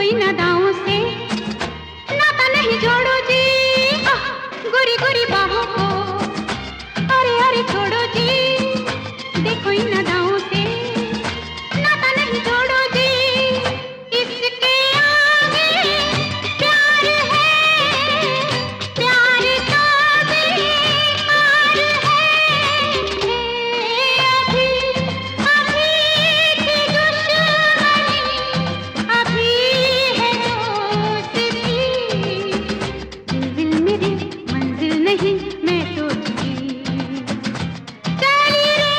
कोई नादाओं से नाता नहीं जोड़ो जी। गोरी गोरी बाहों को अरे अरे छोड़ो जी। देखो इन नादाओं से नाता नहीं जोड़ो जी। इसके आगे प्यार है, प्यार का बेकार है। अभी अभी की दुश्मनी, अभी है दोस्ती। दिल मेरी मंजिल नहीं मैं तो चली चली रे।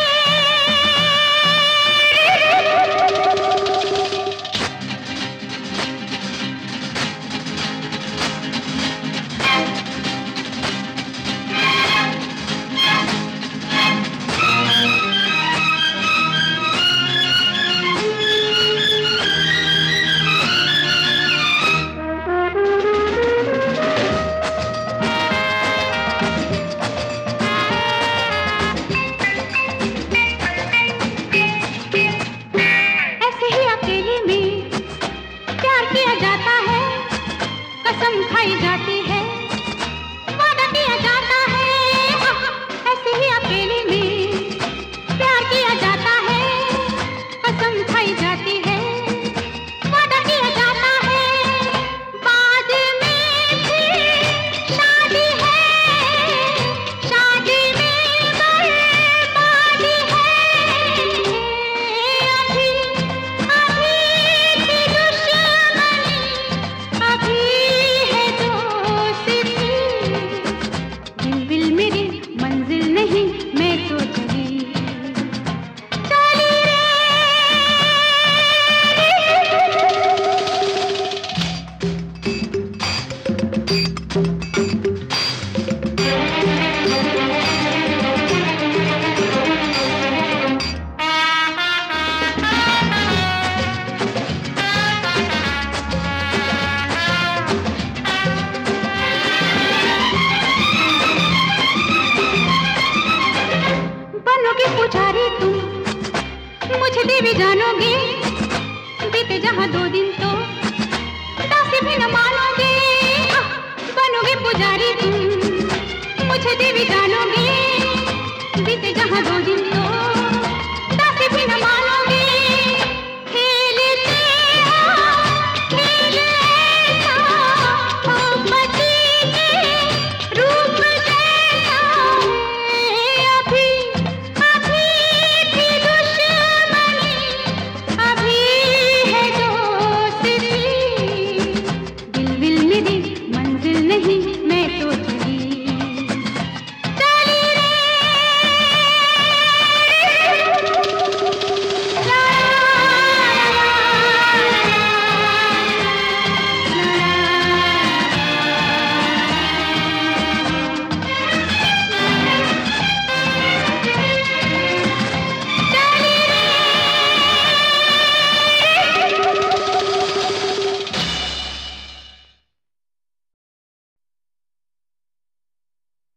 ऐसे ही अकेले में प्यार किया जाता है, कसम खाई जाती है, वादा किया जाता है। ऐसे ही अकेले में प्यार किया जाता है, कसम खाई जाती है, वादा किया जाता है। बाद में फिर शादी है, शादी में बर्बादी है। अभी अभी की दुश्मनी, अभी है दोस्ती। दिल मेरी मंजिल नहीं मैं तो चली चली रे। बनोगे पुजारी तुम, मुझे देवी जानोगे। बीते जहाँ 2 दिन तो दासी भी न मानोगे। बनोगे पुजारी तुम, मुझे देवी जानोगे। बीते जहाँ 2 दिन